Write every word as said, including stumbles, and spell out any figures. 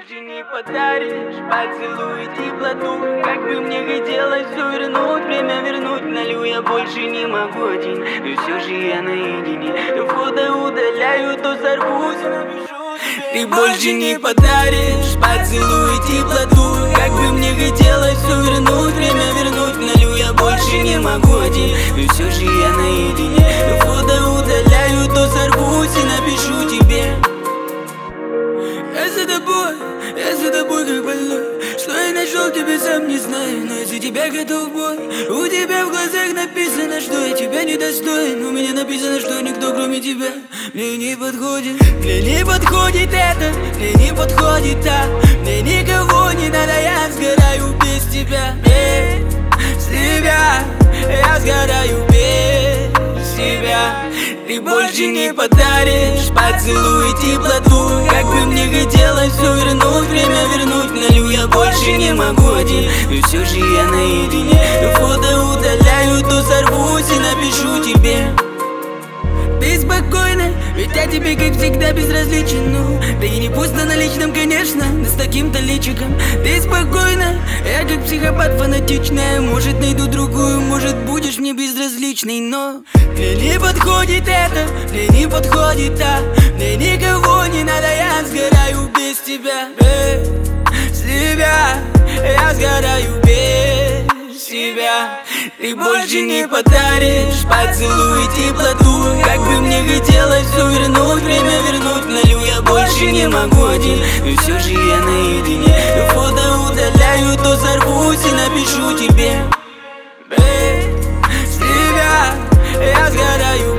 больше не подаришь поцелуй и теплоту. Как бы мне хотелось все вернуть, время вернуть. Налю я больше не могу один, но все же я наедине. То фото удаляю, то сорвусь и напишу тебе. Ты больше не подаришь поцелуй и теплоту. Как бы мне хотелось все вернуть, время вернуть. Налю я больше не могу один, но все же я наедине. То фото удаляю, то сорвусь и напишу тебе. Я за тобой, я за тобой как больной. Что я нашел тебе, сам не знаю, но из-за тебя готов в бой. У тебя в глазах написано, что я тебя недостоин. У меня написано, что никто кроме тебя мне не подходит. Мне не подходит это, мне не подходит та. Мне никого не надо, я сгораю без тебя. Без тебя, я сгораю без тебя. Ты больше не подаришь поцелуй и теплоту. Как бы мне хотелось все вернуть, время вернуть. Налю я больше не могу один, но все же я наедине. То фото удаляю, то сорвусь и напишу тебе. Беспокойно, ведь я тебе как всегда безразличен. Ну, да и не пусто на личном, конечно, да с таким-то личиком. Ты спокойно, я как психопат фанатичная. Может найду другую, может будешь мне безразличной. Но мне не подходит это, мне не подходит та. Мне никого не надо, я сгораю без тебя. Без тебя, я сгораю без тебя. Ты больше не подаришь поцелуй и теплоту. Как бы мне хотелось все вернуть, время вернуть. Налю я больше не могу один, но все же я наедине. То фото удаляю, то сорвусь и напишу тебе. Без тебя я сгораю